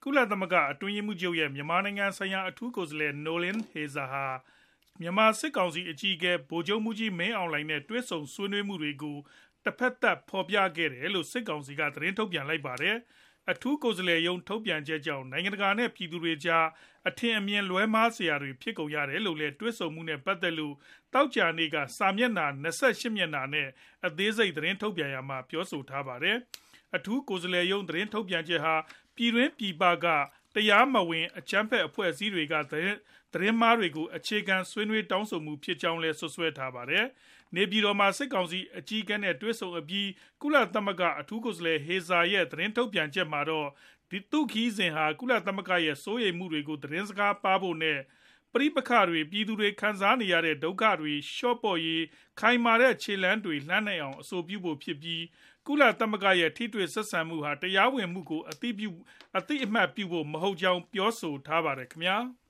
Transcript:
ကုလသမဂ္ဂအတွင်းရေးမှူးချုပ်ရဲ့မြန်မာနိုင်ငံဆိုင်ရာအထူးကိုယ်စားလှယ် Noeleen Heyzer ဟာမြန်မာစစ်ကောင်စီအကြီးအကဲဗိုလ်ချုပ်မှူးကြီးမင်းအောင်လှိုင်နဲ့တွေ့ဆုံဆွေးနွေးမှုတွေကိုတဖက်သတ်ဖော်ပြခဲ့တယ်လို့စစ်ကောင်စီကသတင်းထုတ်ပြန်လိုက်ပါတယ်။ အထူးကိုယ်စားလှယ်ရုံးထုတ်ပြန်ချက်ကြောင့်နိုင်ငံတကာနဲ့ပြည်သူတွေကြားအထင်အမြင်လွဲမှားစရာတွေဖြစ်ကုန်ရတယ်လို့လည်းတွေ့ဆုံမှုနဲ့ပတ်သက်လို့သောကြာနေ့ကစာမျက်နှာ28မျက်နှာနဲ့အသေးစိတ်သတင်းထုတ်ပြန်ရာမှာပြောဆိုထားပါတယ်။ အထူးကိုယ်စားလှယ်ရုံးသတင်းထုတ်ပြန်ချက်ဟာပြည်တွင်းပြည်ပကတရားမဝင်အကြမ်းဖက်အဖွဲ့အစည်းတွေကသတင်းမှားတွေကိုအခြေခံဆွေးနွေးတောင်းဆိုမှုဖြစ်ကြောင်းလည်းစွပ်စွဲထားပါတယ်။ နေပြည်တော်မှာစစ်ကောင်စီအကြီးအကဲနဲ့တွေ့ဆုံအပြီးကုလသမဂ္ဂအထူးကိုယ်စားလှယ် Heyzer ရဲ့သတင်းထုတ်ပြန်ချက်မှာတော့သူ့ခရီးစဉ်ဟာကုလသမဂ္ဂရဲ့စိုးရိမ်မှုတွေကိုသတင်းစကားပါးဖို့နဲ့ပဋိပက္ခတွေပြည်သူတွေခံစားနေရတဲ့ဒုက္ခတွေလျှော့ပေါ့ရေးခိုင်မာတဲ့ခြေလှမ်းတွေလှမ်းနိုင်အောင်အဆိုပြုဖို့ဖြစ်ပြီးကုလသမဂ္ဂရဲ့ထိတွေ့ဆက်ဆံမှုဟာတရားဝင်မှုကိုအသိအမှတ်ပြုဖို့မဟုတ်ကြောင်းပြောဆိုထားပါတယ်ခင်ဗျာ။